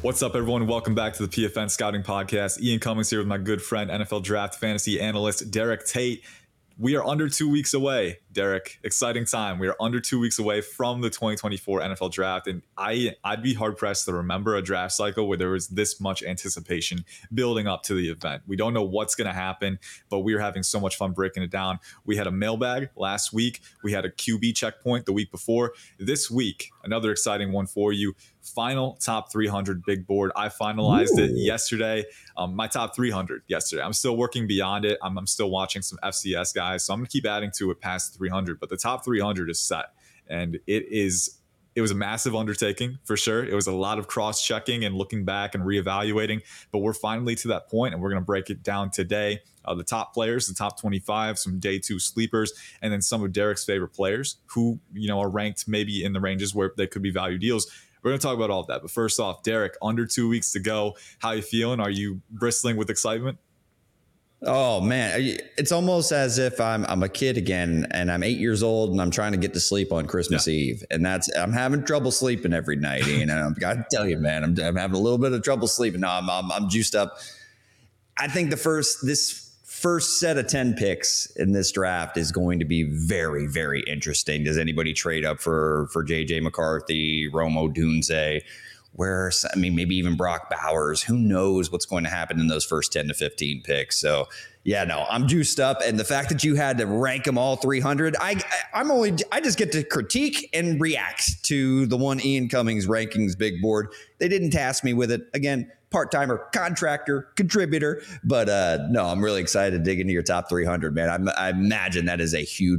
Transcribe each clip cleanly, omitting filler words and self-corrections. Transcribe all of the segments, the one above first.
What's up, everyone? Welcome back to the PFN Scouting Podcast. Ian Cummings here with my good friend, NFL Draft Fantasy Analyst Derek Tate. We are under 2 weeks away, Derek. Exciting time. We are under 2 weeks away from the 2024 NFL Draft, and I'd be hard-pressed to remember a draft cycle where there was this much anticipation building up to the event. We don't know what's going to happen, but we are having so much fun breaking it down. We had a mailbag last week. We had a QB checkpoint the week before. This week, another exciting one for you. Final top 300 big board. I finalized it yesterday. My top 300 yesterday. I'm still working beyond it. I'm still watching some FCS guys, so I'm going to keep adding to it past 300. But the top 300 is set, and it was a massive undertaking for sure. It was a lot of cross-checking and looking back and reevaluating, but we're finally to that point, and we're going to break it down today. The top players, the top 25, some day two sleepers, and then some of Derek's favorite players who are ranked maybe in the ranges where they could be value deals. We're going to talk about all of that. But first off, Derek, under 2 weeks to go. How you feeling? Are you bristling with excitement? Oh, man. It's almost as if I'm a kid again, and I'm 8 years old, and I'm trying to get to sleep on Christmas Eve. And I'm having trouble sleeping every night. And I've got to tell you, man, I'm having a little bit of trouble sleeping. No, I'm juiced up. I think this first set of 10 picks in this draft is going to be very, very interesting. Does anybody trade up for JJ McCarthy, Rome Odunze, maybe even Brock Bowers? Who knows what's going to happen in those first 10 to 15 picks? So yeah, no, I'm juiced up. And the fact that you had to rank them all 300, I just get to critique and react to the one Ian Cummings rankings big board. They didn't task me with it. Again, part-timer, contractor, contributor. But no, I'm really excited to dig into your top 300, man. I imagine that is a huge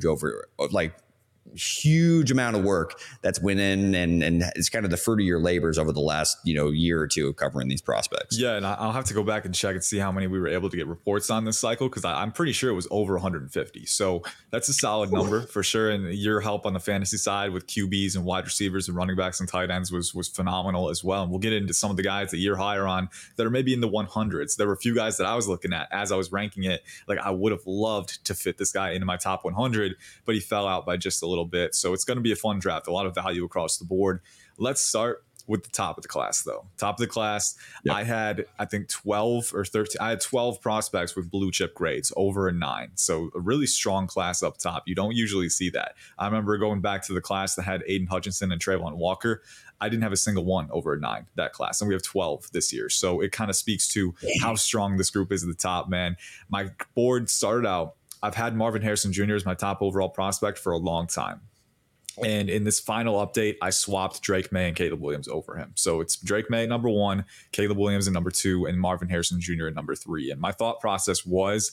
huge amount of work that's went in, and it's kind of the fruit of your labors over the last year or two of covering these prospects. Yeah, and I'll have to go back and check and see how many we were able to get reports on this cycle, because I'm pretty sure it was over 150. So that's a solid number for sure. And your help on the fantasy side with QBs and wide receivers and running backs and tight ends was phenomenal as well. And we'll get into some of the guys that you're higher on that are maybe in the 100s. There were a few guys that I was looking at as I was ranking it. Like, I would have loved to fit this guy into my top 100, but he fell out by just a little bit. So it's going to be a fun draft, a lot of value across the board. Let's start with the top of the class, though. Top of the class, yep. I had, I think, 12 or 13. I had 12 prospects with blue chip grades, over a 9. So a really strong class up top. You don't usually see that. I remember going back to the class that had Aiden Hutchinson and Trayvon Walker. I didn't have a single one over a 9, that class. And we have 12 this year. So it kind of speaks to how strong this group is at the top, man. My board started out, I've had Marvin Harrison Jr. as my top overall prospect for a long time. And in this final update, I swapped Drake May and Caleb Williams over him. So it's Drake May at number 1, Caleb Williams at number 2, and Marvin Harrison Jr. at number 3. And my thought process was,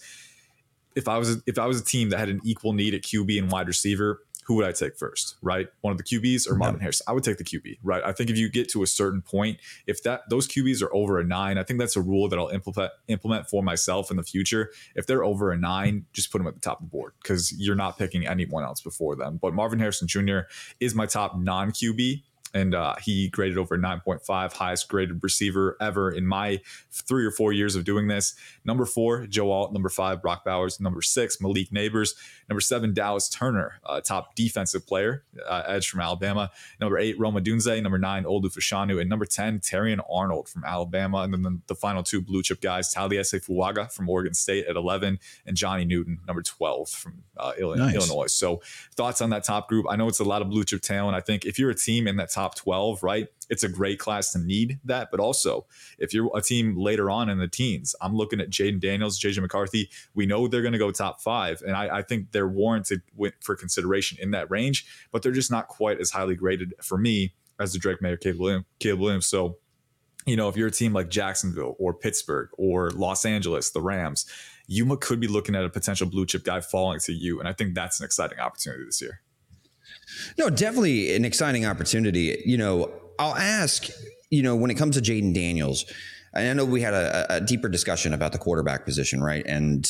if I was a team that had an equal need at QB and wide receiver, who would I take first, right? One of the QBs or Marvin Harrison? I would take the QB, right? I think if you get to a certain point, if those QBs are over a 9, I think that's a rule that I'll implement for myself in the future. If they're over a 9, just put them at the top of the board, because you're not picking anyone else before them. But Marvin Harrison Jr. is my top non-QB. And he graded over 9.5, highest graded receiver ever in my 3 or 4 years of doing this. Number 4, Joe Alt. Number 5, Brock Bowers. Number 6, Malik Neighbors. Number 7, Dallas Turner, top defensive player, edge from Alabama. Number 8, Rome Odunze. Number 9, Olu Fashanu. And number 10, Terrion Arnold from Alabama. And then the final 2 blue chip guys, Taliese Fuaga from Oregon State at 11, and Johnny Newton, number 12 from Illinois. So thoughts on that top group? I know it's a lot of blue chip talent. I think if you're a team in that top 12, right, it's a great class to need that. But also, if you're a team later on in the teens, I'm looking at Jaden Daniels, JJ McCarthy. We know they're going to go top 5, and I think they're warranted for consideration in that range, but they're just not quite as highly graded for me as the Drake May or Caleb Williams. So, if you're a team like Jacksonville or Pittsburgh or Los Angeles, the Rams, you could be looking at a potential blue chip guy falling to you, and I think that's an exciting opportunity this year. No, definitely an exciting opportunity. I'll ask, when it comes to Jaden Daniels, I know we had a deeper discussion about the quarterback position, right? And,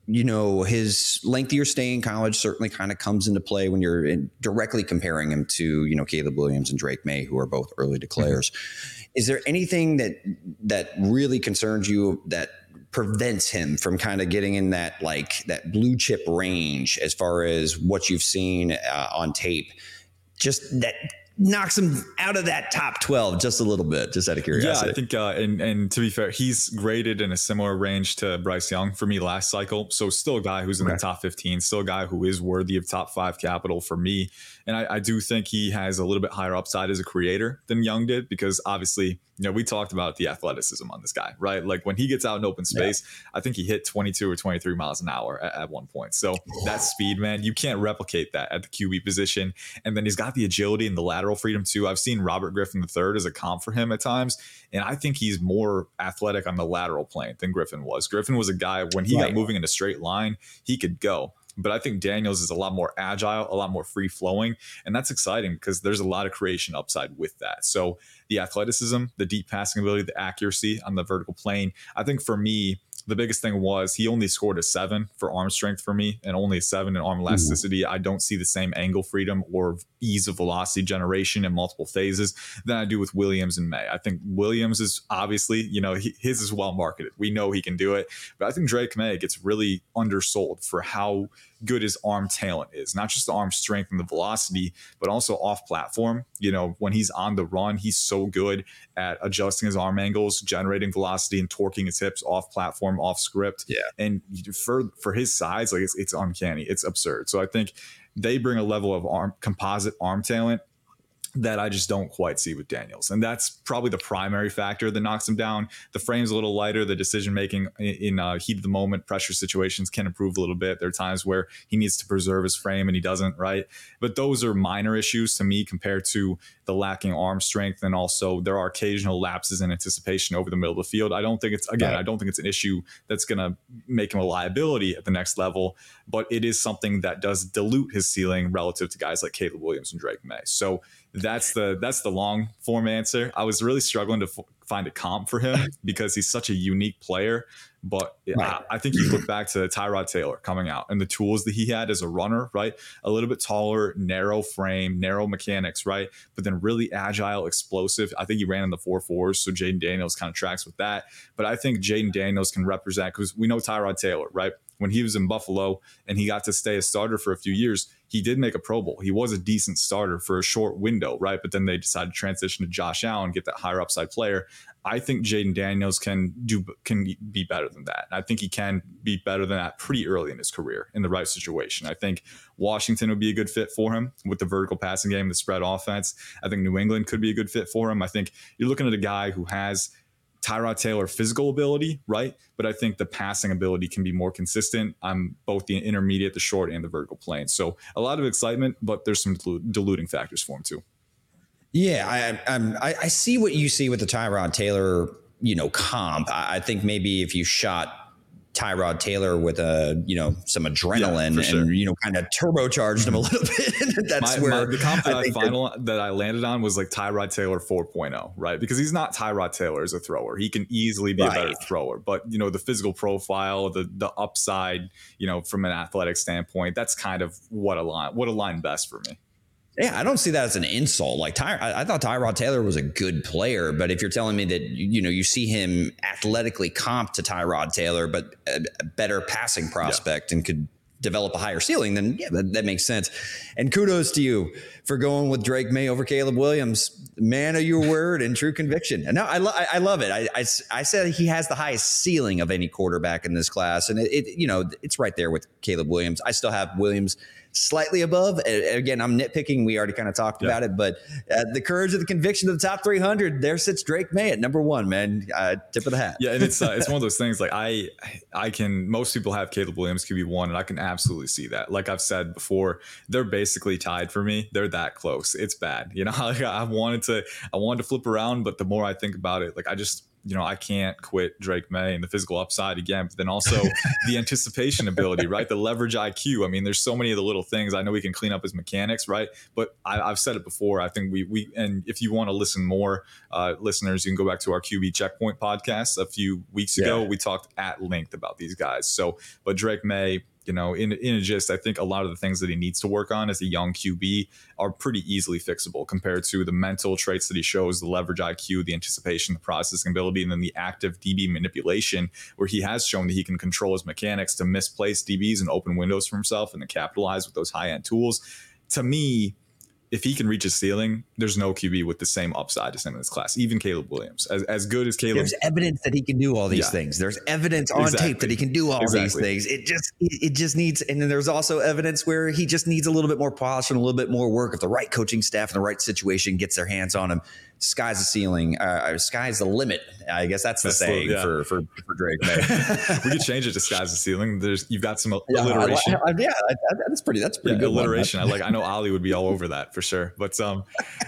his lengthier stay in college certainly kind of comes into play when you're directly comparing him to, Caleb Williams and Drake May, who are both early declares. Mm-hmm. Is there anything that really concerns you that prevents him from kind of getting in that blue chip range as far as what you've seen on tape? Just that knocks him out of that top 12 just a little bit, just out of curiosity. Yeah, I think, and to be fair, he's graded in a similar range to Bryce Young for me last cycle. So still a guy who's in the top 15, still a guy who is worthy of top 5 capital for me. And I do think he has a little bit higher upside as a creator than Young did, because obviously, we talked about the athleticism on this guy, right? Like when he gets out in open space, I think he hit 22 or 23 miles an hour at one point. So that speed, man, you can't replicate that at the QB position. And then he's got the agility and the lateral freedom too. I've seen Robert Griffin III as a comp for him at times, and I think he's more athletic on the lateral plane than Griffin was. Griffin was a guy, when he got moving in a straight line, he could go. But I think Daniels is a lot more agile, a lot more free flowing. And that's exciting because there's a lot of creation upside with that. So the athleticism, the deep passing ability, the accuracy on the vertical plane. I think for me, the biggest thing was he only scored a 7 for arm strength for me and only a 7 in arm elasticity. I don't see the same angle freedom or ease of velocity generation in multiple phases than I do with Williams and May. I think Williams is obviously, his is well marketed. We know he can do it. But I think Drake May gets really undersold for how good his arm talent is, not just the arm strength and the velocity, but also off platform. When he's on the run, he's so good at adjusting his arm angles, generating velocity and torquing his hips off platform, off script. Yeah. And for his size, like it's uncanny. It's absurd. So I think they bring a level of composite arm talent that I just don't quite see with Daniels. And that's probably the primary factor that knocks him down. The frame's a little lighter. The decision-making in heat of the moment, pressure situations can improve a little bit. There are times where he needs to preserve his frame and he doesn't, right? But those are minor issues to me compared to the lacking arm strength. And also there are occasional lapses in anticipation over the middle of the field. I don't think it's an issue that's going to make him a liability at the next level, but it is something that does dilute his ceiling relative to guys like Caleb Williams and Drake May. So that's the long form answer. I was really struggling to find a comp for him because he's such a unique player. But I think you look back to Tyrod Taylor coming out and the tools that he had as a runner, right? A little bit taller, narrow frame, narrow mechanics, right? But then really agile, explosive. I think he ran in the 4.4s, so Jaden Daniels kind of tracks with that. But I think Jaden Daniels can represent, because we know Tyrod Taylor, right? When he was in Buffalo and he got to stay a starter for a few years, he did make a Pro Bowl. He was a decent starter for a short window, right? But then they decided to transition to Josh Allen, get that higher upside player. I think Jaden Daniels can be better than that. I think he can be better than that pretty early in his career in the right situation. I think Washington would be a good fit for him with the vertical passing game, the spread offense. I think New England could be a good fit for him. I think you're looking at a guy who has Tyrod Taylor physical ability, right? But I think the passing ability can be more consistent on both the intermediate, the short, and the vertical plane. So a lot of excitement, but there's some diluting factors for him too. Yeah, I see what you see with the Tyrod Taylor, comp. I think maybe if you shot Tyrod Taylor with some adrenaline and kind of turbocharged him a little bit. That's where the comp that I landed on was like Tyrod Taylor 4.0, right? Because he's not Tyrod Taylor as a thrower. He can easily be a better thrower, but the physical profile, the upside, from an athletic standpoint, that's kind of what aligned best for me. Yeah, I don't see that as an insult. Like I thought Tyrod Taylor was a good player, but if you're telling me that you see him athletically comp to Tyrod Taylor, but a better passing prospect and could develop a higher ceiling, then that makes sense. And kudos to you for going with Drake May over Caleb Williams. Man of your word and true conviction. And now I love it. I said he has the highest ceiling of any quarterback in this class, and it's right there with Caleb Williams. I still have Williams slightly above. Again, I'm nitpicking. We already kind of talked about it, but the courage of the conviction of the top 300, there sits Drake May at number 1, man. Tip of the hat. Yeah. And it's one of those things like most people have Caleb Williams QB1, and I can absolutely see that. Like I've said before, they're basically tied for me. They're that close. It's bad. I wanted to flip around, but the more I think about it, like I can't quit Drake May and the physical upside again, but then also the anticipation ability, right? The leverage IQ. I mean, there's so many of the little things. I know we can clean up his mechanics, right? But I've said it before. I think we and if you want to listen more, listeners, you can go back to our QB Checkpoint podcast a few weeks ago. We talked at length about these guys. So, but Drake May, in a gist, I think a lot of the things that he needs to work on as a young QB are pretty easily fixable compared to the mental traits that he shows, the leverage IQ, the anticipation, the processing ability, and then the active DB manipulation, where he has shown that he can control his mechanics to misplace DBs and open windows for himself and to capitalize with those high-end tools. To me, if he can reach his ceiling, there's no QB with the same upside as him in this class. Even Caleb Williams, as good as Caleb. There's evidence that he can do all these things. There's evidence on tape that he can do all these things. It just needs, and then there's also evidence where he just needs a little bit more polish and a little bit more work. If the right coaching staff and the right situation gets their hands on him, sky's the ceiling. Sky's the limit. I guess that's the saying for Drake Maye. We could change it to sky's the ceiling. You've got some alliteration. That's pretty good. Alliteration. I know Ali would be all over that for sure. But so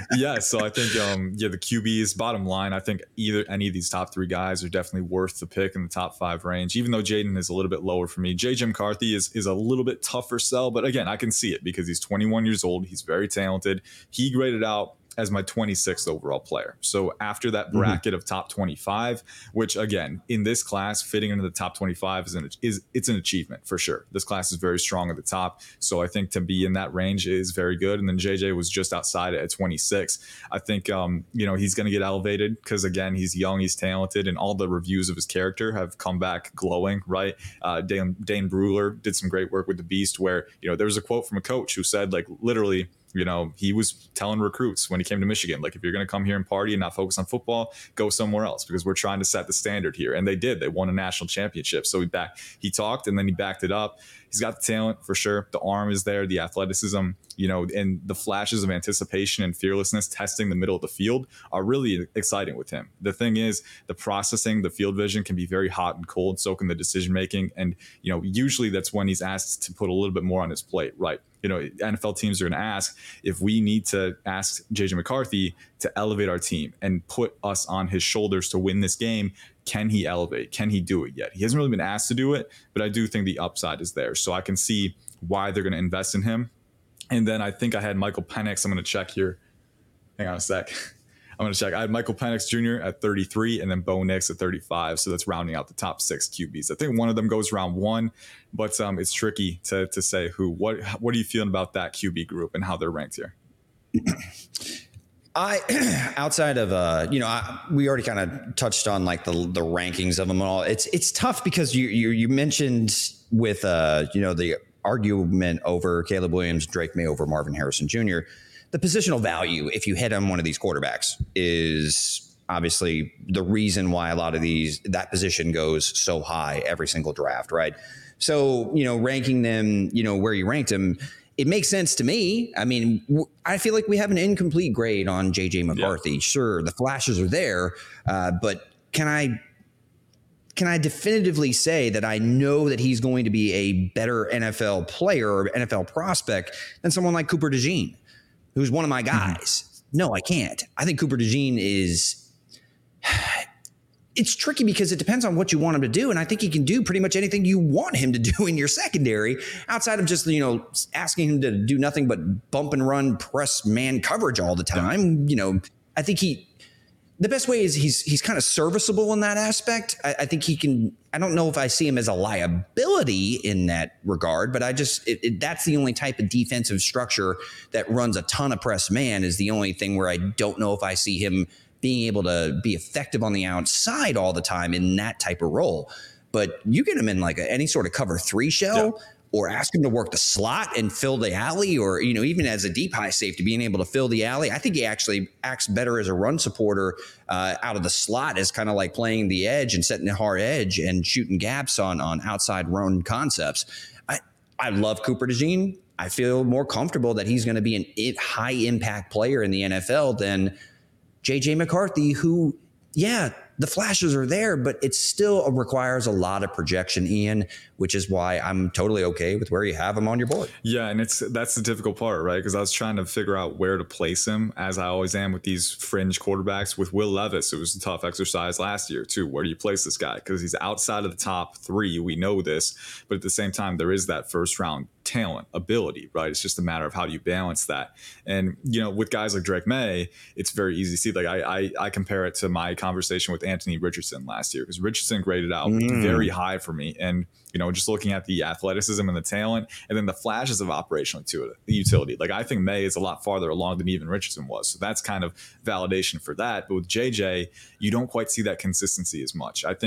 I think the QBs, bottom line, I think any of these top three guys are definitely worth the pick in the top 5 range, even though Jaden is a little bit lower for me. JJ McCarthy is a little bit tougher sell, but again, I can see it because he's 21 years old. He's very talented. He graded out as my 26th overall player. So after that bracket of top 25, which again, in this class, fitting into the top 25 it's an achievement for sure. This class is very strong at the top. So I think to be in that range is very good. And then JJ was just outside it at 26. I think, he's going to get elevated because again, he's young, he's talented, and all the reviews of his character have come back glowing, right? Dane Brugler did some great work with the Beast where, there was a quote from a coach who said literally, he was telling recruits when he came to Michigan, if you're going to come here and party and not focus on football, go somewhere else because we're trying to set the standard here. And they did. They won a national championship. So he talked and then he backed it up. He's got the talent for sure. The arm is there, the athleticism, and the flashes of anticipation and fearlessness testing the middle of the field are really exciting with him. The thing is, the processing, the field vision can be very hot and cold, so can the decision making. And, usually that's when he's asked to put a little bit more on his plate, right? NFL teams are going to ask if we need to ask JJ McCarthy to elevate our team and put us on his shoulders to win this game. Can he elevate? Can he do it yet? He hasn't really been asked to do it, but I do think the upside is there. So I can see why they're going to invest in him. And then I think I had Michael Penix. I'm going to check here. Hang on a sec. I'm going to check. I had Michael Penix Jr. at 33 and then Bo Nix at 35. So that's rounding out the top 6 QBs. I think one of them goes round 1, but it's tricky to say who. What are you feeling about that QB group and how they're ranked here? Outside of we already kind of touched on the rankings of them and all. It's tough because you mentioned with the argument over Caleb Williams, Drake Maye over Marvin Harrison Jr. The positional value, if you hit on one of these quarterbacks, is obviously the reason why a lot of that position goes so high every single draft, right? So, ranking them, where you ranked them, it makes sense to me. I mean, I feel like we have an incomplete grade on JJ McCarthy. Yeah. Sure, the flashes are there, but can I definitively say that I know that he's going to be a better NFL player or NFL prospect than someone like Cooper DeJean, who's one of my guys? No, I can't. I think Cooper DeJean it's tricky because it depends on what you want him to do. And I think he can do pretty much anything you want him to do in your secondary outside of just, asking him to do nothing but bump and run, press man coverage all the time. I think the best way is he's kind of serviceable in that aspect. I think he can. I don't know if I see him as a liability in that regard, but that's the only type of defensive structure that runs a ton of press man is the only thing where I don't know if I see him being able to be effective on the outside all the time in that type of role. But you get him in any sort of cover 3 shell or ask him to work the slot and fill the alley or, even as a deep high safety, being able to fill the alley. I think he actually acts better as a run supporter out of the slot as kind of like playing the edge and setting a hard edge and shooting gaps on outside run concepts. I love Cooper DeJean. I feel more comfortable that he's going to be an high impact player in the NFL than JJ McCarthy, who, the flashes are there, but it still requires a lot of projection, Ian, which is why I'm totally okay with where you have him on your board. Yeah, and that's the difficult part, right? Because I was trying to figure out where to place him, as I always am with these fringe quarterbacks. With Will Levis, it was a tough exercise last year, too. Where do you place this guy? Because he's outside of the top 3. We know this. But at the same time, there is that first round talent, ability, right? It's just a matter of how do you balance that. And, with guys like Drake Maye, it's very easy to see. I compare it to my conversation with Anthony Richardson last year, because Richardson graded out very high for me. And, just looking at the athleticism and the talent and then the flashes of operational utility. I think Maye is a lot farther along than even Richardson was. So that's kind of validation for that. But with JJ, you don't quite see that consistency as much. I think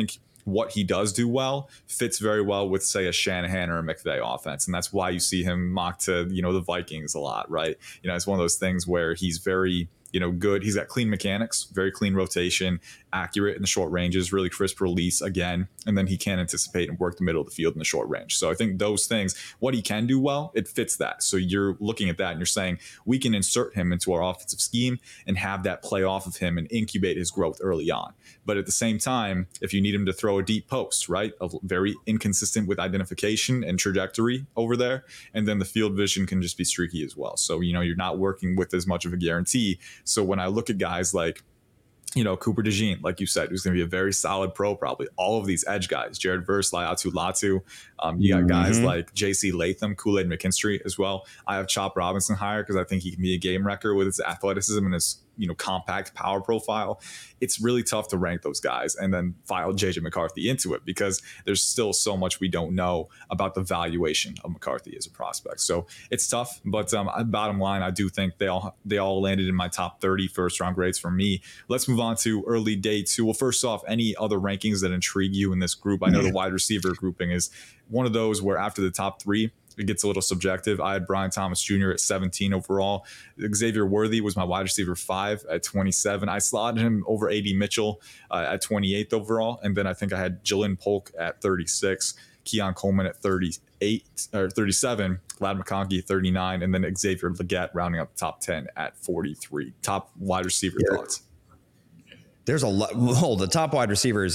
what he does do well fits very well with, say, a Shanahan or a McVay offense. And that's why you see him mocked to, the Vikings a lot, right? It's one of those things where he's very, good. He's got clean mechanics, very clean rotation, accurate in the short ranges, really crisp release again. And then he can anticipate and work the middle of the field in the short range. So I think those things, what he can do well, it fits that. So you're looking at that and you're saying we can insert him into our offensive scheme and have that play off of him and incubate his growth early on. But at the same time, if you need him to throw a deep post, right, very inconsistent with identification and trajectory over there, and then the field vision can just be streaky as well. So, you're not working with as much of a guarantee. So when I look at guys like, Cooper DeJean, like you said, who's going to be a very solid pro, probably all of these edge guys, Jared Verse, Laiatu Latu. You got guys like JC Latham, Kool-Aid McKinstry as well. I have Chop Robinson higher because I think he can be a game wrecker with his athleticism and his, compact power profile. It's really tough to rank those guys and then file JJ McCarthy into it because there's still so much we don't know about the valuation of McCarthy as a prospect. So it's tough, but bottom line, I do think they all landed in my top 30 first round grades for me. Let's move on to early day 2. Well, first off, any other rankings that intrigue you in this group? I know the wide receiver grouping is one of those where after the top 3, it gets a little subjective. I had Brian Thomas Jr. at 17 overall. Xavier Worthy was my wide receiver 5 at 27. I slotted him over AD Mitchell at 28th overall. And then I think I had Jalen Polk at 36, Keon Coleman at 38 or 37, Ladd McConkey at 39, and then Xavier Legette rounding up the top 10 at 43. Top wide receiver thoughts. There's a lot. Well, the top wide receivers,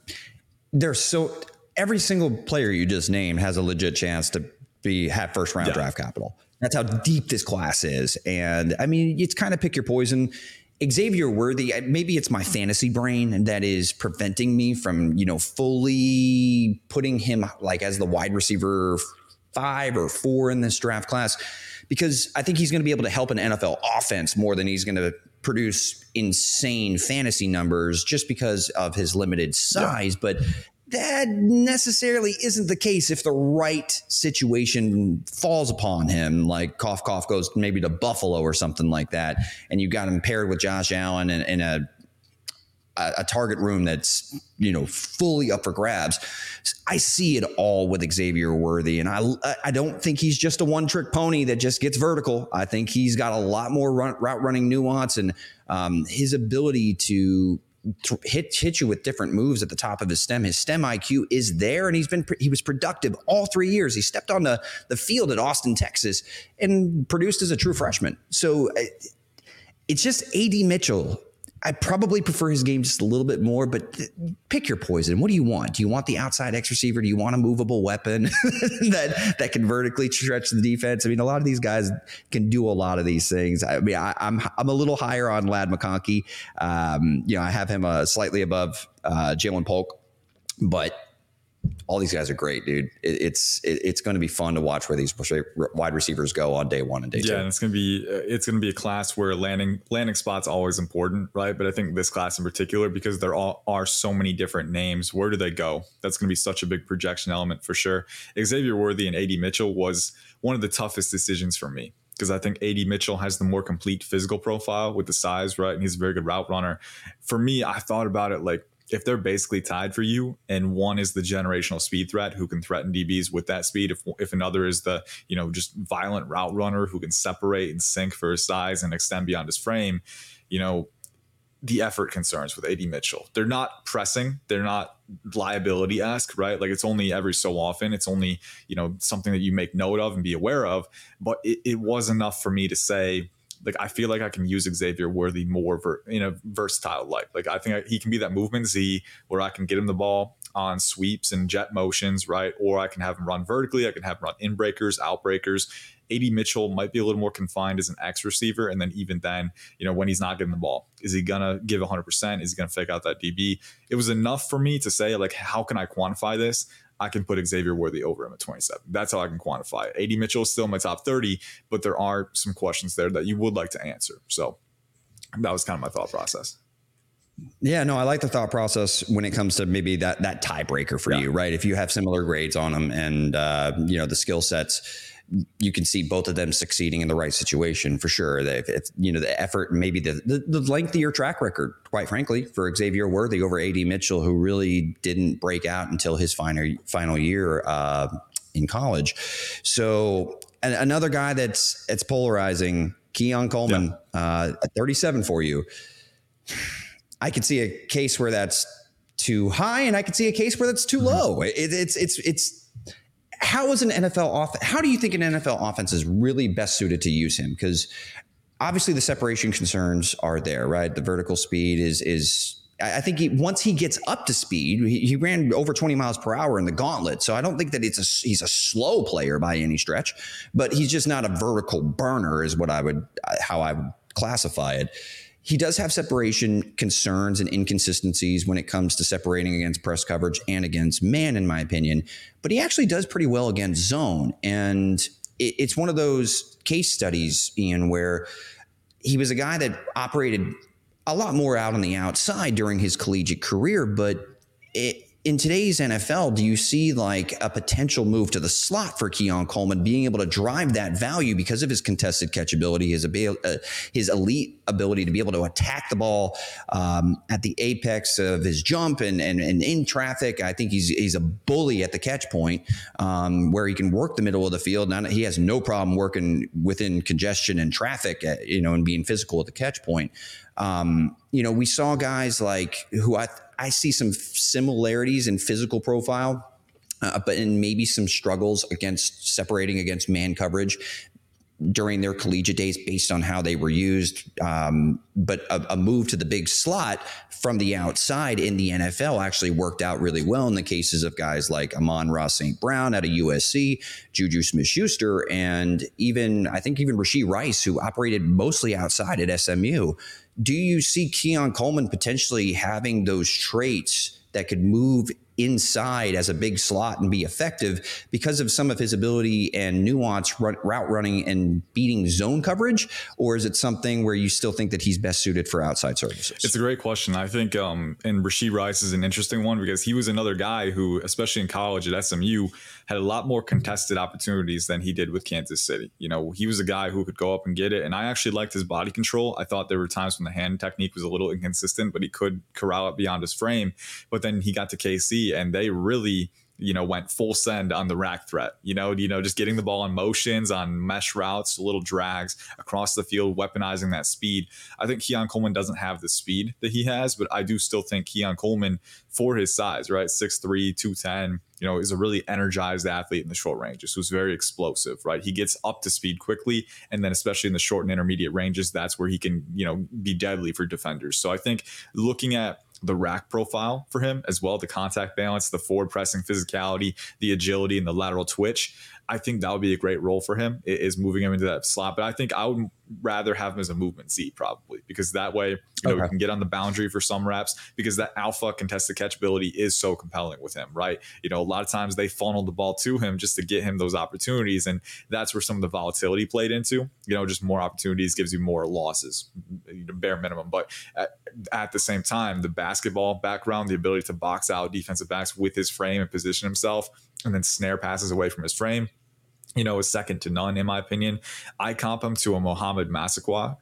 every single player you just named has a legit chance to have first round draft capital. That's how deep this class is. And I mean, it's kind of pick your poison. Xavier Worthy, maybe it's my fantasy brain that is preventing me from, fully putting him like as the wide receiver 5 or 4 in this draft class, because I think he's going to be able to help an NFL offense more than he's going to produce insane fantasy numbers just because of his limited size. Yeah. But that necessarily isn't the case if the right situation falls upon him, like cough, cough goes maybe to Buffalo or something like that. And you got him paired with Josh Allen in a target room that's, fully up for grabs. I see it all with Xavier Worthy. And I don't think he's just a one trick pony that just gets vertical. I think he's got a lot more route running nuance and his ability to hit you with different moves at the top of his stem. His stem IQ is there, and he was productive all 3 years. He stepped on the field at Austin, Texas, and produced as a true freshman. So it's just AD Mitchell. I probably prefer his game just a little bit more, but pick your poison. What do you want? Do you want the outside X receiver? Do you want a movable weapon that can vertically stretch the defense? I mean, a lot of these guys can do a lot of these things. I mean, I'm a little higher on Ladd McConkey. I have him slightly above Jalen Polk, but all these guys are great, dude. It's going to be fun to watch where these wide receivers go on day 1 and day 2. Yeah, and it's going to be a class where landing spot's always important, right? But I think this class in particular, because there are so many different names, where do they go? That's going to be such a big projection element for sure. Xavier Worthy and AD Mitchell was one of the toughest decisions for me, because I think AD Mitchell has the more complete physical profile with the size, right? And he's a very good route runner. For me, I thought about it like, if they're basically tied for you and one is the generational speed threat who can threaten DBs with that speed, if another is the, just violent route runner who can separate and sink for his size and extend beyond his frame, the effort concerns with AD Mitchell. They're not pressing. They're not liability-esque, right? Like it's only every so often. It's only, something that you make note of and be aware of. But it was enough for me to say, like, I feel like I can use Xavier Worthy more in a versatile light. Like, I think he can be that movement Z where I can get him the ball on sweeps and jet motions, right? Or I can have him run vertically. I can have him run in breakers, out breakers. AD Mitchell might be a little more confined as an X receiver. And then even then, when he's not getting the ball, is he going to give 100%? Is he going to fake out that DB? It was enough for me to say, like, how can I quantify this? I can put Xavier Worthy over him at 27. That's how I can quantify it. AD Mitchell is still in my top 30, but there are some questions there that you would like to answer. So that was kind of my thought process. Yeah, no, I like the thought process when it comes to maybe that tiebreaker for you, right? If you have similar grades on them and, the skill sets, you can see both of them succeeding in the right situation for sure. It's, the effort and maybe the lengthier track record, quite frankly, for Xavier Worthy over AD Mitchell, who really didn't break out until his final year in college. So another guy that's polarizing, Keon Coleman, at 37 for you. I could see a case where that's too high, and I could see a case where that's too low. It's how is an NFL how do you think an NFL offense is really best suited to use him? Because obviously the separation concerns are there, right? The vertical speed is I think once he gets up to speed, he ran over 20 miles per hour in the gauntlet. So I don't think that he's a slow player by any stretch, but he's just not a vertical burner is how I would classify it. He does have separation concerns and inconsistencies when it comes to separating against press coverage and against man, in my opinion. But he actually does pretty well against zone. And it's one of those case studies, Ian, where he was a guy that operated a lot more out on the outside during his collegiate career. But in today's NFL, do you see like a potential move to the slot for Keon Coleman being able to drive that value because of his contested catchability, his elite ability to be able to attack the ball at the apex of his jump and in traffic? I think he's a bully at the catch point where he can work the middle of the field. Now he has no problem working within congestion and traffic, and being physical at the catch point. We saw guys like who I see some similarities in physical profile, but in maybe some struggles against separating against man coverage during their collegiate days based on how they were used. But a move to the big slot from the outside in the NFL actually worked out really well in the cases of guys like Amon-Ra St. Brown out of USC, Juju Smith-Schuster, and even Rashee Rice, who operated mostly outside at SMU. Do you see Keon Coleman potentially having those traits that could move inside as a big slot and be effective because of some of his ability and nuance route running and beating zone coverage? Or is it something where you still think that he's best suited for outside services? It's a great question. I think and Rashee Rice is an interesting one because he was another guy who, especially in college at SMU, had a lot more contested opportunities than he did with Kansas City. He was a guy who could go up and get it. And I actually liked his body control. I thought there were times when the hand technique was a little inconsistent, but he could corral it beyond his frame. But then he got to KC and they really, went full send on the rack threat, just getting the ball in motions on mesh routes, little drags across the field, weaponizing that speed. I think Keon Coleman doesn't have the speed that he has, but I do still think Keon Coleman, for his size, right, 6'3", 210, is a really energized athlete in the short ranges who's very explosive, right? He gets up to speed quickly, and then especially in the short and intermediate ranges, that's where he can, be deadly for defenders. So I think looking at the rack profile for him as well, the contact balance, the forward pressing physicality, the agility, and the lateral twitch, I think that would be a great role for him, is moving him into that slot. But I think I would rather have him as a movement Z probably, because that way, we can get on the boundary for some reps, because that alpha contested catchability is so compelling with him, right? A lot of times they funnel the ball to him just to get him those opportunities. And that's where some of the volatility played into, just more opportunities gives you more losses, bare minimum. But at the same time, the basketball background, the ability to box out defensive backs with his frame and position himself, and then snare passes away from his frame, is second to none, in my opinion. I comp him to a Mohamed Massaquoi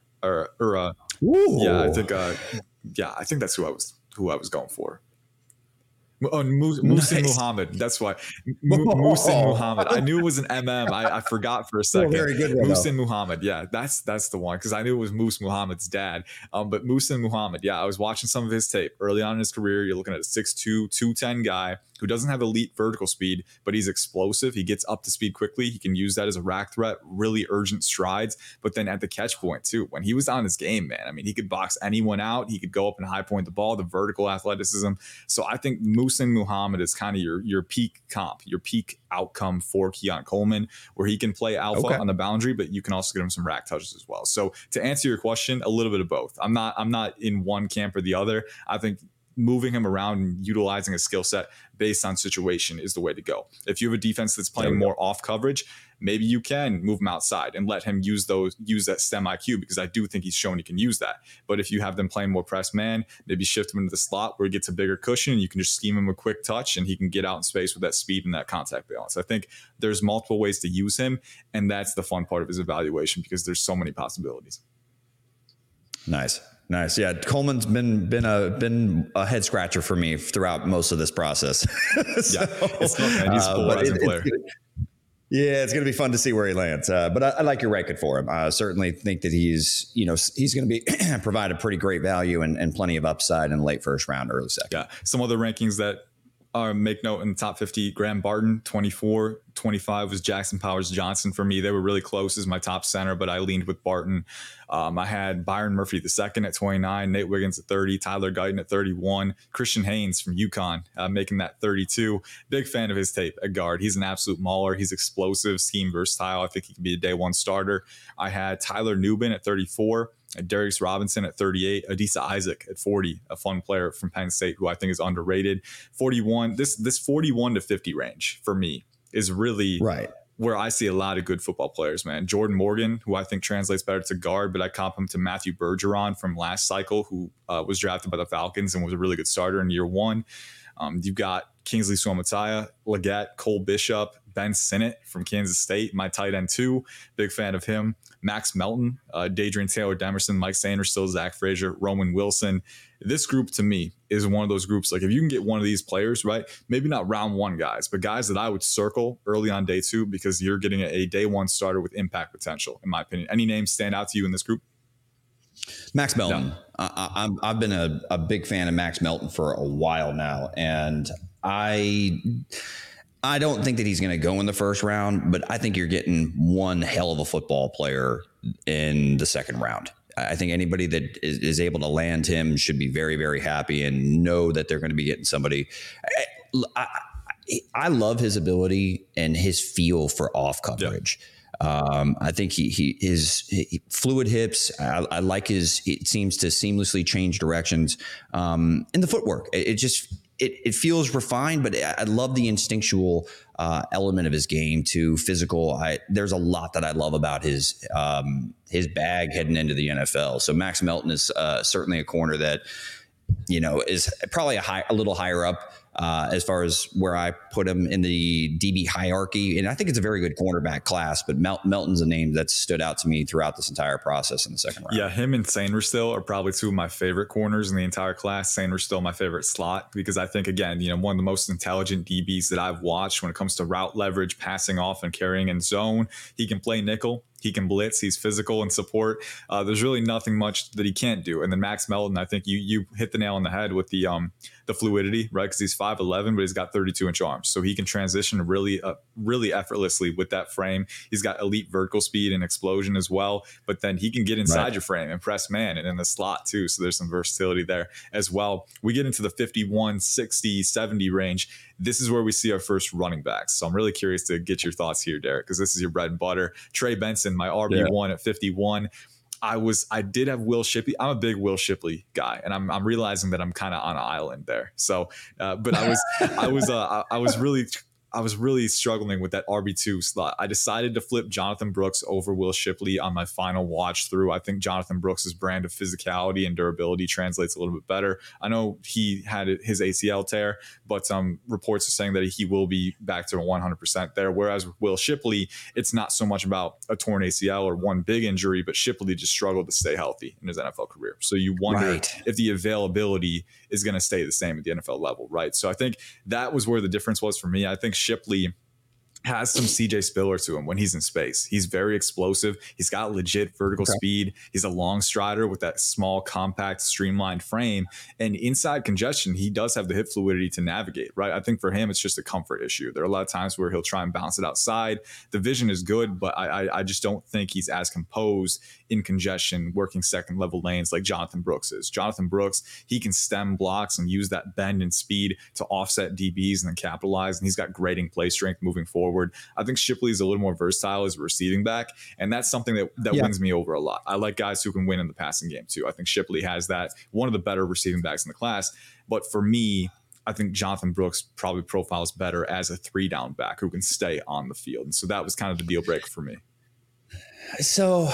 I think that's who I was going for. Oh, Muhsin Muhammad. That's why. Muhsin Muhammad. I knew it was an MM. I forgot for a second. Very good. Muhsin Muhammad. Yeah, that's the one, because I knew it was Moose Muhammad's dad. But Muhsin Muhammad. Yeah, I was watching some of his tape early on in his career. You're looking at a 6'2", 210 guy who doesn't have elite vertical speed, but he's explosive. He gets up to speed quickly. He can use that as a rack threat, really urgent strides. But then at the catch point too, when he was on his game, man, I mean, he could box anyone out. He could go up and high point the ball, the vertical athleticism. So I think Muhsin Muhammad is kind of your peak comp, your peak outcome for Keon Coleman, where he can play alpha on the boundary, but you can also get him some rack touches as well. So to answer your question, a little bit of both. I'm not in one camp or the other. I think moving him around and utilizing a skill set based on situation is the way to go. If you have a defense that's playing more off coverage, maybe you can move him outside and let him use that STEM IQ, because I do think he's shown he can use that. But if you have them playing more press man, maybe shift him into the slot where he gets a bigger cushion and you can just scheme him a quick touch and he can get out in space with that speed and that contact balance. I think there's multiple ways to use him, and that's the fun part of his evaluation because there's so many possibilities. Nice. Yeah, Coleman's been a head scratcher for me throughout most of this process. So, yeah, it's tough, man. He's a polarizing player. It's going to be fun to see where he lands. But I like your ranking for him. I certainly think that he's going to be provide a pretty great value and plenty of upside in the late first round, early second. Yeah, some other rankings that make note in the top 50, Graham Barton, 24, 25 was Jackson Powers Johnson for me. They were really close as my top center, but I leaned with Barton. I had Byron Murphy II at 29, Nate Wiggins at 30, Tyler Guyton at 31, Christian Haynes from UConn making that 32. Big fan of his tape at guard. He's an absolute mauler. He's explosive, scheme versatile. I think he can be a day one starter. I had Tyler Nubin at 34. Darius Robinson at 38, Adisa Isaac at 40, a fun player from Penn State who I think is underrated. 41, this 41 to 50 range for me is really right where I see a lot of good football players, man. Jordan Morgan, who I think translates better to guard, but I comp him to Matthew Bergeron from last cycle, who was drafted by the Falcons and was a really good starter in year one. You've got Kingsley Suamataia, Leggett, Cole Bishop, Ben Sinnott from Kansas State, my tight end too. Big fan of him. Max Melton, Dadrian Taylor-Demerson, Mike Sainristil, Zach Frazier, Roman Wilson. This group to me is one of those groups, like if you can get one of these players, right, maybe not round one guys, but guys that I would circle early on day two because you're getting a day one starter with impact potential, in my opinion. Any names stand out to you in this group? Max Melton. No. I've been a big fan of Max Melton for a while now, and I don't think that he's going to go in the first round, but I think you're getting one hell of a football player in the second round. I think anybody that is able to land him should be very, very happy and know that they're going to be getting somebody. I love his ability and his feel for off coverage. Yeah. I think his fluid hips. I like it seems to seamlessly change directions. And the footwork, it feels refined, but I love the instinctual element of his game too. Physical. There's a lot that I love about his bag heading into the NFL. So Max Melton is certainly a corner that, is probably a little higher up as far as where I put him in the DB hierarchy. And I think it's a very good cornerback class, but Melton's a name that stood out to me throughout this entire process in the second round. Yeah, him and Sainristil are probably two of my favorite corners in the entire class. Sainristil, my favorite slot, because I think, again, one of the most intelligent DBs that I've watched when it comes to route leverage, passing off and carrying in zone. He can play nickel. He can blitz. He's physical and support. There's really nothing much that he can't do. And then Max Melton, I think you hit the nail on the head with the fluidity, right? Because he's 5'11", but he's got 32-inch arms, so he can transition really effortlessly with that frame. He's got elite vertical speed and explosion as well. But then he can get inside your frame and press man and in the slot too. So there's some versatility there as well. We get into the 51, 60, 70 range. This is where we see our first running backs. So I'm really curious to get your thoughts here, Derek, because this is your bread and butter. Trey Benson, my RB1 at 51. I did have Will Shipley. I'm a big Will Shipley guy, and I'm realizing that I'm kind of on an island there. So, but I was really struggling with that RB2 slot. I decided to flip Jonathan Brooks over Will Shipley on my final watch through. I think Jonathan Brooks' brand of physicality and durability translates a little bit better. I know he had his ACL tear, but reports are saying that he will be back to 100% there. Whereas with Will Shipley, it's not so much about a torn ACL or one big injury, but Shipley just struggled to stay healthy in his NFL career. So you wonder if the availability is going to stay the same at the NFL level, right? So I think that was where the difference was for me. I think Shipley has some CJ Spiller to him when he's in space. He's very explosive. He's got legit vertical speed. He's a long strider with that small, compact, streamlined frame. And inside congestion, he does have the hip fluidity to navigate, right? I think for him, it's just a comfort issue. There are a lot of times where he'll try and bounce it outside. The vision is good, but I just don't think he's as composed in congestion, working second level lanes like Jonathan Brooks is. Jonathan Brooks, he can stem blocks and use that bend and speed to offset DBs and then capitalize. And he's got grading play strength moving forward. I think Shipley is a little more versatile as a receiving back, and that's something that wins me over a lot. I like guys who can win in the passing game too. I think Shipley has that, one of the better receiving backs in the class. But for me, I think Jonathan Brooks probably profiles better as a 3-down back who can stay on the field. And so that was kind of the deal breaker for me. So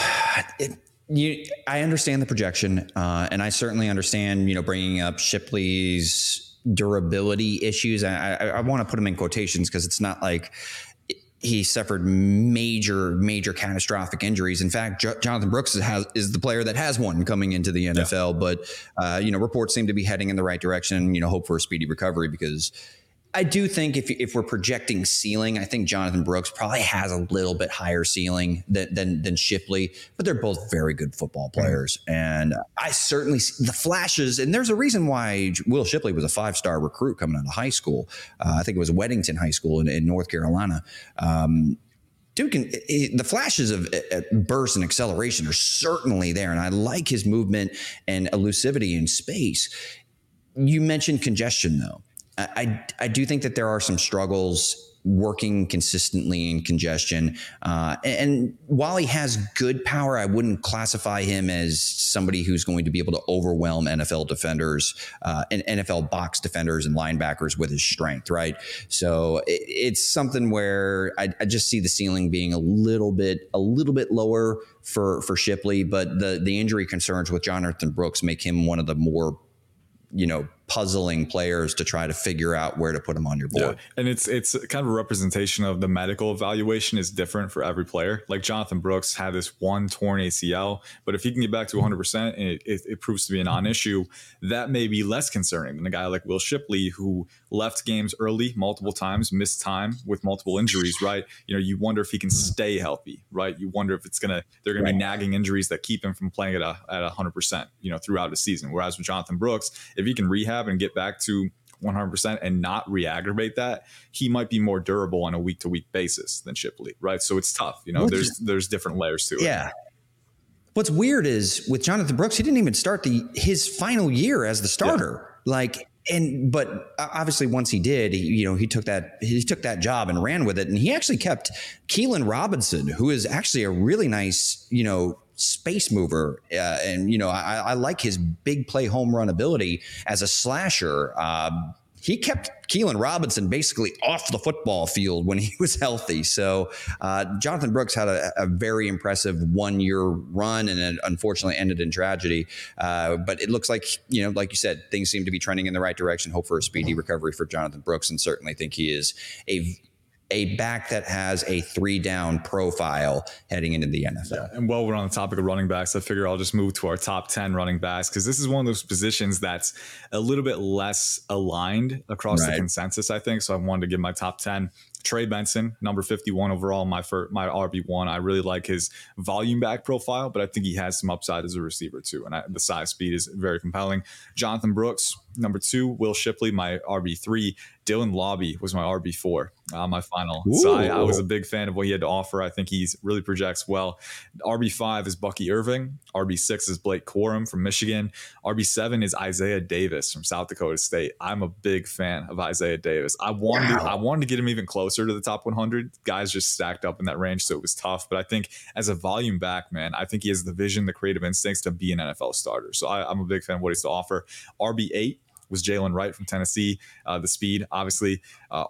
I understand the projection, and I certainly understand, bringing up Shipley's durability issues. I want to put them in quotations because it's not like he suffered major catastrophic injuries. In fact, Jonathan Brooks is the player that has one coming into the NFL. Yeah. But reports seem to be heading in the right direction. Hope for a speedy recovery, because I do think if we're projecting ceiling, I think Jonathan Brooks probably has a little bit higher ceiling than Shipley, but they're both very good football players. And I certainly see the flashes, and there's a reason why Will Shipley was a 5-star recruit coming out of high school. I think it was Weddington High School in North Carolina. Dude, the flashes of burst and acceleration are certainly there. And I like his movement and elusivity in space. You mentioned congestion, though. I do think that there are some struggles working consistently in congestion. And while he has good power, I wouldn't classify him as somebody who's going to be able to overwhelm NFL defenders and NFL box defenders and linebackers with his strength, right? So it's something where I just see the ceiling being a little bit lower for Shipley, but the injury concerns with Jonathan Brooks make him one of the more puzzling players to try to figure out where to put him on your board. Yeah. And it's kind of a representation of the medical evaluation is different for every player. Like Jonathan Brooks had this one torn ACL, but if he can get back to 100% and it proves to be a non-issue, that may be less concerning than a guy like Will Shipley, who left games early multiple times, missed time with multiple injuries, right? You wonder if he can stay healthy, right? You wonder if they're going to be nagging injuries that keep him from playing at 100%, throughout the season. Whereas with Jonathan Brooks, if he can rehab and get back to 100% and not re-aggravate that, he might be more durable on a week-to-week basis than Shipley, right? So it's tough. There's different layers to it. Yeah. What's weird is with Jonathan Brooks, he didn't even start his final year as the starter. Yeah. But obviously once he did, he took that job and ran with it. And he actually kept Keelan Robinson, who is actually a really nice, space mover. I like his big play home run ability as a slasher. He kept Keelan Robinson basically off the football field when he was healthy. So Jonathan Brooks had a very impressive 1-year run, and it unfortunately ended in tragedy. But it looks like, like you said, things seem to be trending in the right direction. Hope for a speedy recovery for Jonathan Brooks, and certainly think he is a back that has a 3-down profile heading into the NFL. Yeah. And while we're on the topic of running backs, I figure I'll just move to our top 10 running backs, because this is one of those positions that's a little bit less aligned across the consensus, I think. So I wanted to give my top 10. Trey Benson, number 51 overall, my RB1. I really like his volume back profile, but I think he has some upside as a receiver too. And the size speed is very compelling. Jonathan Brooks, number 2. Will Shipley, my RB3. Dylan Lobby was my RB4, my final. Ooh. So I was a big fan of what he had to offer. I think he really projects well. RB5 is Bucky Irving. RB6 is Blake Corum from Michigan. RB7 is Isaiah Davis from South Dakota State. I'm a big fan of Isaiah Davis. I wanted to get him even closer to the top 100. Guys just stacked up in that range, so it was tough. But I think as a volume back, man, I think he has the vision, the creative instincts to be an NFL starter. So I'm a big fan of what he's to offer. RB8 was Jalen Wright from Tennessee, the speed, obviously.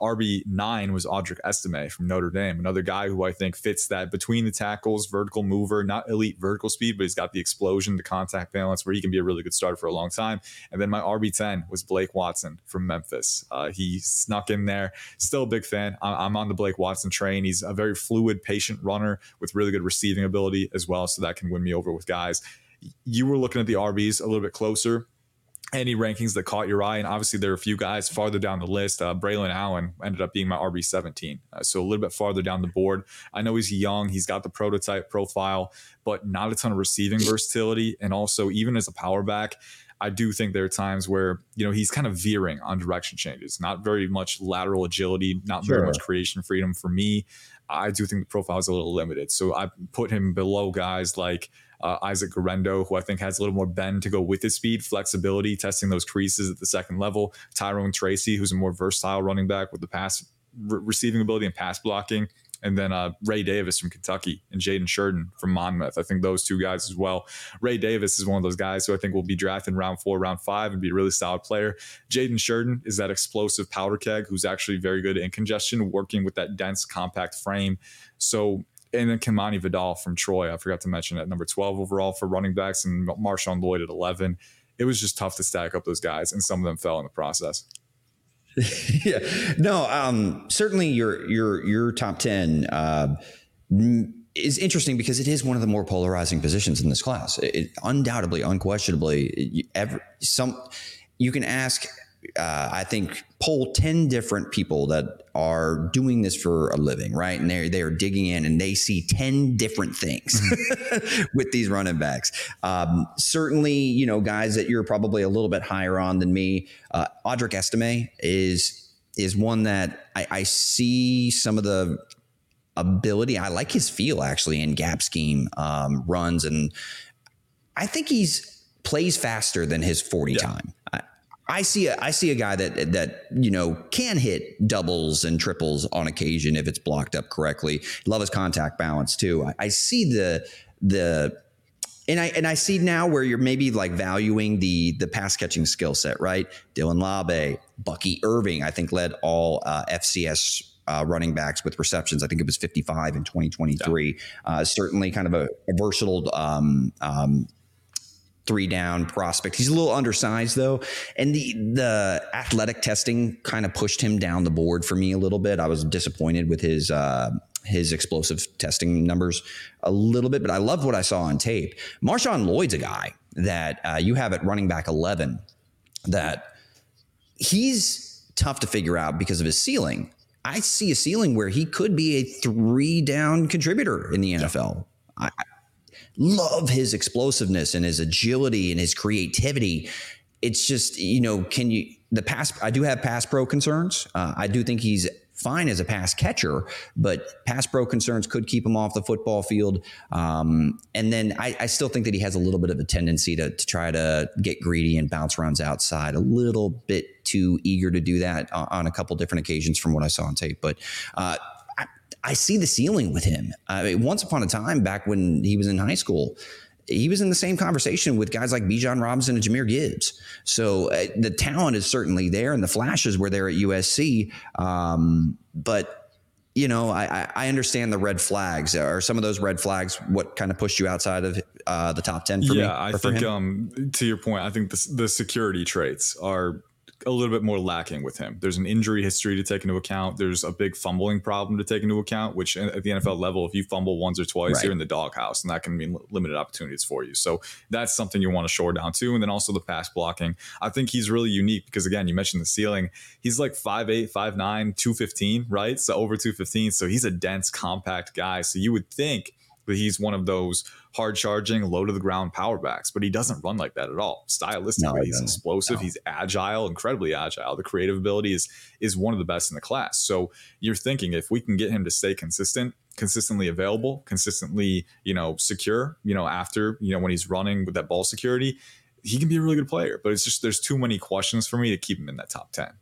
RB9 was Audric Estime from Notre Dame, another guy who I think fits that between the tackles, vertical mover, not elite vertical speed, but he's got the explosion, the contact balance where he can be a really good starter for a long time. And then my RB10 was Blake Watson from Memphis. He snuck in there. Still a big fan. I'm on the Blake Watson train. He's a very fluid, patient runner with really good receiving ability as well, so that can win me over with guys. You were looking at the RBs a little bit closer. Any rankings that caught your eye? And obviously there are a few guys farther down the list. Braylon Allen ended up being my RB17. So a little bit farther down the board. I know he's young. He's got the prototype profile, but not a ton of receiving versatility. And also, even as a power back, I do think there are times where, he's kind of veering on direction changes, not very much lateral agility, not very much creation freedom for me. I do think the profile is a little limited. So I put him below guys like Isaac Guerendo, who I think has a little more bend to go with his speed, flexibility, testing those creases at the second level. Tyrone Tracy, who's a more versatile running back with the pass receiving ability and pass blocking. And then Ray Davis from Kentucky and Jaden Sheridan from Monmouth. I think those two guys as well. Ray Davis is one of those guys who I think will be drafted in round 4, round 5 and be a really solid player. Jaden Sheridan is that explosive powder keg who's actually very good in congestion, working with that dense, compact frame. So, and then Kimani Vidal from Troy, I forgot to mention, at number 12 overall for running backs, and Marshawn Lloyd at 11. It was just tough to stack up those guys, and some of them fell in the process. Yeah, no, certainly your top 10 is interesting because it is one of the more polarizing positions in this class. It undoubtedly, unquestionably, you can ask, I think, poll 10 different people that are doing this for a living, right? And they are digging in and they see 10 different things with these running backs. Certainly, guys that you're probably a little bit higher on than me. Audric Estime is one that I see some of the ability. I like his feel actually in gap scheme runs, and I think he's plays faster than his 40 time. I see a guy that can hit doubles and triples on occasion if it's blocked up correctly. Love his contact balance too. I see and I see now where you're maybe like valuing the pass catching skill set, right? Dylan Labe, Bucky Irving, I think led all FCS running backs with receptions. I think it was 55 in 2023. Yeah. Certainly kind of a versatile 3-down prospect. He's a little undersized though. And the athletic testing kind of pushed him down the board for me a little bit. I was disappointed with his explosive testing numbers a little bit, but I love what I saw on tape. Marshawn Lloyd's a guy that you have at running back 11 that he's tough to figure out because of his ceiling. I see a ceiling where he could be a 3-down contributor in the NFL. I love his explosiveness and his agility and his creativity. It's just, I do have pass pro concerns. I do think he's fine as a pass catcher, but pass pro concerns could keep him off the football field. And then I still think that he has a little bit of a tendency to try to get greedy and bounce runs outside, a little bit too eager to do that on a couple different occasions from what I saw on tape. But I see the ceiling with him. Once upon a time, back when he was in high school, he was in the same conversation with guys like Bijan Robinson and Jahmyr Gibbs. So the talent is certainly there, and the flashes were there at USC. But I understand the red flags. Are some of those red flags what kind of pushed you outside of the top 10 for me? Yeah, I think to your point, I think the security traits are a little bit more lacking with him. There's an injury history to take into account. There's a big fumbling problem to take into account, which at the NFL level, if you fumble once or twice, right, you're in the doghouse, and that can mean limited opportunities for you. So that's something you want to shore down too. And then also the pass blocking. I think he's really unique because, again, you mentioned the ceiling. He's like 5'8", 5'9", 215, right? So over 215. So he's a dense, compact guy. So you would think that he's one of those hard charging, low to the ground power backs, but he doesn't run like that at all. Stylistically, he's explosive. No. He's agile, incredibly agile. The creative ability is one of the best in the class. So you're thinking if we can get him to stay consistently available, consistently, secure, after, when he's running with that ball security, he can be a really good player, but it's just, there's too many questions for me to keep him in that top 10.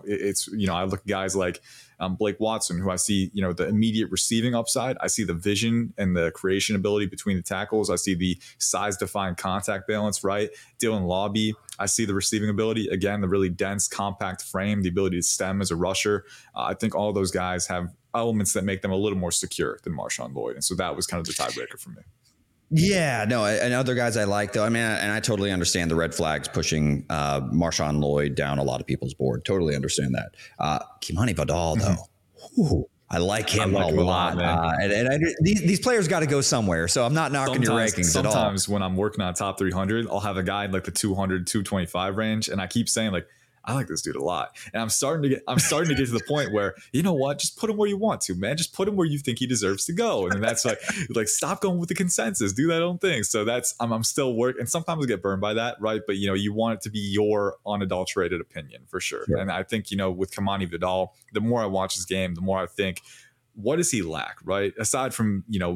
I look at guys like Blake Watson, who I see, the immediate receiving upside. I see the vision and the creation ability between the tackles. I see the size defined contact balance, right? Dylan Laube. I see the receiving ability. Again, the really dense, compact frame, the ability to stem as a rusher. I think all those guys have elements that make them a little more secure than Marshawn Lloyd. And so that was kind of the tiebreaker for me. Yeah, no, and other guys I like, though. I mean, and I totally understand the red flags pushing Marshawn Lloyd down a lot of people's board. Totally understand that. Kimani Vidal, though, ooh, I like him a lot. These players got to go somewhere, so I'm not knocking your rankings at all. Sometimes when I'm working on top 300, I'll have a guy in like the 200, 225 range, and I keep saying like, I like this dude a lot. And I'm starting to get to the point where, you know what, just put him where you want to, man. Just put him where you think he deserves to go. And that's like stop going with the consensus, do that own thing. So that's, I'm still working. And sometimes I get burned by that, right? But you want it to be your unadulterated opinion for sure. Yeah. And I think, with Kimani Vidal, the more I watch his game, the more I think, what does he lack, right? Aside from,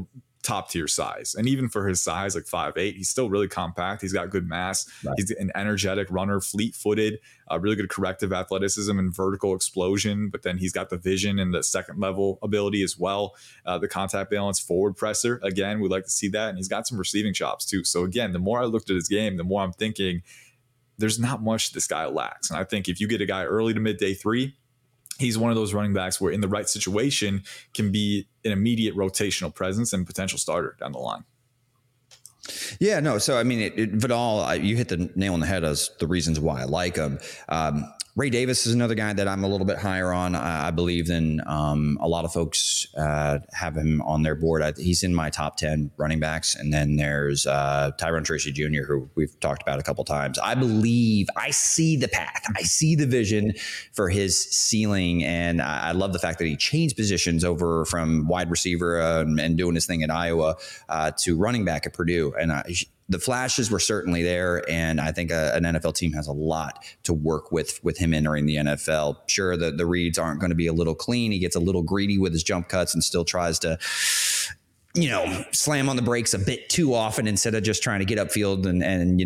top tier size. And even for his size, like 5'8", he's still really compact. He's got good mass. Right. He's an energetic runner, fleet footed, really good corrective athleticism and vertical explosion. But then he's got the vision and the second level ability as well. The contact balance, forward presser. Again, we like to see that. And he's got some receiving chops too. So again, the more I looked at his game, the more I'm thinking there's not much this guy lacks. And I think if you get a guy early to mid day 3, he's one of those running backs where in the right situation can be an immediate rotational presence and potential starter down the line. Yeah, no. So, I mean, Vidal, you hit the nail on the head as the reasons why I like him. Ray Davis is another guy that I'm a little bit higher on, I believe, than a lot of folks have him on their board. He's in my top 10 running backs. And then there's Tyrone Tracy Jr., who we've talked about a couple times. I believe I see the path. I see the vision for his ceiling. And I love the fact that he changed positions over from wide receiver and doing his thing at Iowa to running back at Purdue. And the flashes were certainly there, and I think an NFL team has a lot to work with him entering the NFL. Sure, the reads aren't going to be a little clean. He gets a little greedy with his jump cuts and still tries to, slam on the brakes a bit too often instead of just trying to get upfield and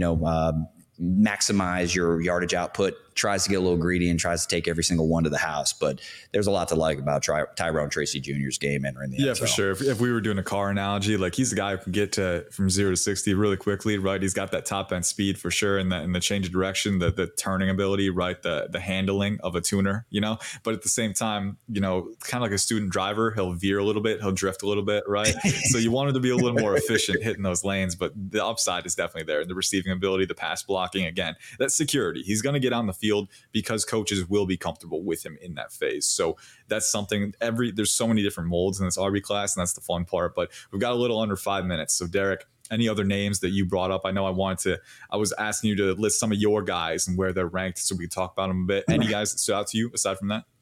maximize your yardage output. Tries to get a little greedy and tries to take every single one to the house. But there's a lot to like about Tyrone Tracy Jr.'s game entering the NFL. Yeah, for sure. If we were doing a car analogy, like he's a guy who can get from 0 to 60 really quickly, right? He's got that top end speed for sure, and the change of direction, the turning ability, right? The handling of a tuner, But at the same time, kind of like a student driver, he'll veer a little bit, he'll drift a little bit, right? So you want him to be a little more efficient hitting those lanes, but the upside is definitely there. The receiving ability, the pass blocking, again, that's security. He's going to get on the field because coaches will be comfortable with him in that phase. So that's something there's so many different molds in this RB class, and that's the fun part. But we've got a little under 5 minutes. So Derek, any other names that you brought up? I know I was asking you to list some of your guys and where they're ranked so we can talk about them a bit. Any guys that stood out to you aside from that?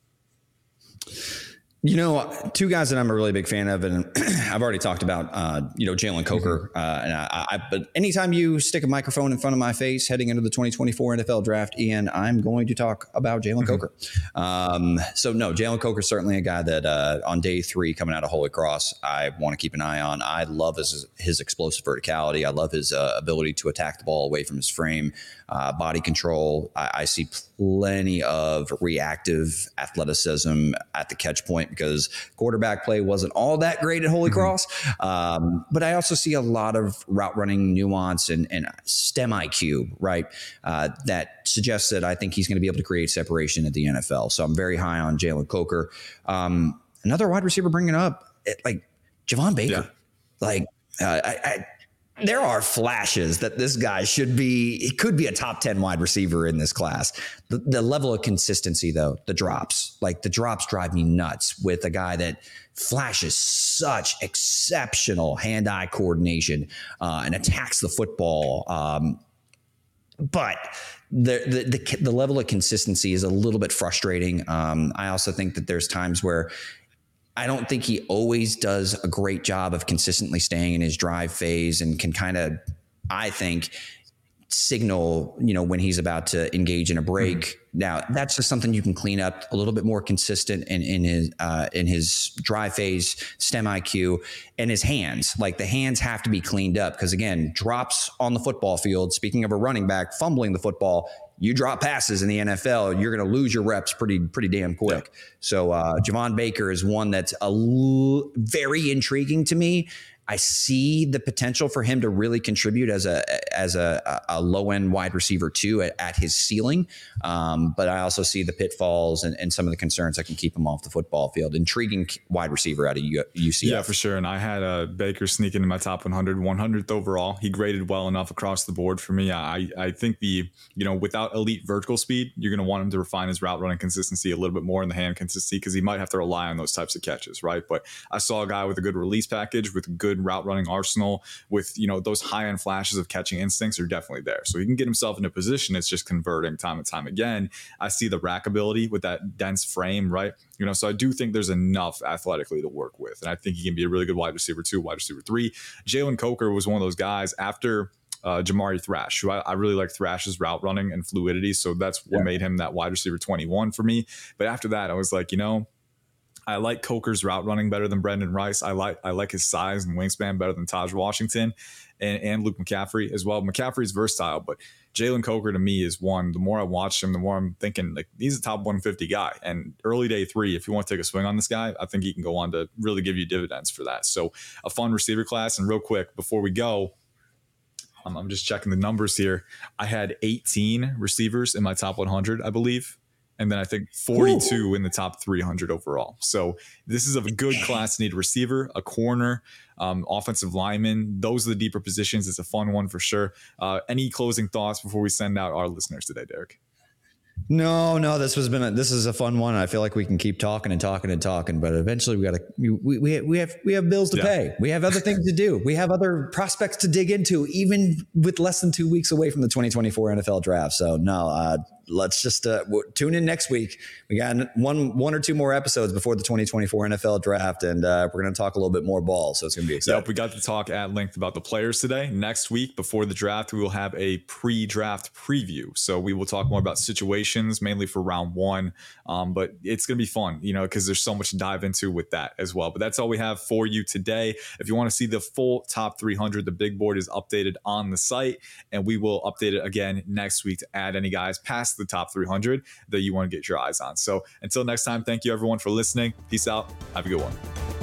Two guys that I'm a really big fan of, and I've already talked about, Jalen Coker. But anytime you stick a microphone in front of my face heading into the 2024 NFL draft, Ian, I'm going to talk about Jalen Coker. Jalen Coker is certainly a guy that on day 3 coming out of Holy Cross, I want to keep an eye on. I love his explosive verticality. I love his ability to attack the ball away from his frame, body control. I see plenty of reactive athleticism at the catch point because quarterback play wasn't all that great at Holy Cross. But I also see a lot of route running nuance and STEM IQ, right? That suggests that I think he's going to be able to create separation at the NFL. So I'm very high on Jalen Coker. Another wide receiver bringing up, like Javon Baker. Yeah. There are flashes that this guy he could be a top 10 wide receiver in this class. The level of consistency, though, the drops drive me nuts with a guy that flashes such exceptional hand-eye coordination and attacks the football. But the level of consistency is a little bit frustrating. I also think that there's times where I don't think he always does a great job of consistently staying in his drive phase and can kind of, I think, signal, when he's about to engage in a break. Now, that's just something you can clean up a little bit more consistent in his drive phase, STEM IQ, and his hands. Like the hands have to be cleaned up because, again, drops on the football field. Speaking of a running back fumbling the football, you drop passes in the NFL, you're going to lose your reps pretty damn quick. Yeah. So Javon Baker is one that's very intriguing to me. I see the potential for him to really contribute as a low end wide receiver too at his ceiling. But I also see the pitfalls and some of the concerns that can keep him off the football field. Intriguing wide receiver out of UCF. Yeah, for sure. And I had Baker sneaking in my top 100th overall. He graded well enough across the board for me. I think without elite vertical speed, you're going to want him to refine his route running consistency a little bit more in the hand consistency because he might have to rely on those types of catches, right? But I saw a guy with a good release package, with good route running arsenal, with those high end flashes of catching instincts are definitely there. So he can get himself in a position. It's just converting time and time again. I see the rack ability with that dense frame, right? So I do think there's enough athletically to work with, and I think he can be a really good wide receiver 2, wide receiver 3. Jalen Coker was one of those guys after Jamari Thrash, who I really like Thrash's route running and fluidity. So that's what made him that wide receiver 21 for me. But after that, I was like, I like Coker's route running better than Brendan Rice. I like his size and wingspan better than Taj Washington and Luke McCaffrey as well. McCaffrey's versatile, but Jalen Coker to me is one. The more I watch him, the more I'm thinking like he's a top 150 guy. And early day 3, if you want to take a swing on this guy, I think he can go on to really give you dividends for that. So a fun receiver class. And real quick, before we go, I'm just checking the numbers here. I had 18 receivers in my top 100, I believe. And then I think 42 in the top 300 overall. So this is a good class. Need a receiver, a corner, offensive lineman. Those are the deeper positions. It's a fun one for sure. Any closing thoughts before we send out our listeners today, Derek? No, this is a fun one. I feel like we can keep talking, but eventually we have bills to pay. We have other things to do. We have other prospects to dig into, even with less than 2 weeks away from the 2024 NFL draft. So let's just tune in next week. We got one or two more episodes before the 2024 NFL draft, and we're going to talk a little bit more ball. So it's going to be exciting. Yep, we got to talk at length about the players today. Next week, before the draft, we will have a pre-draft preview. So we will talk more about situations, mainly for round 1. But it's going to be fun, because there's so much to dive into with that as well. But that's all we have for you today. If you want to see the full top 300, the big board is updated on the site, and we will update it again next week to add any guys past the top 300 that you want to get your eyes on. So until next time, thank you everyone for listening. Peace out. Have a good one.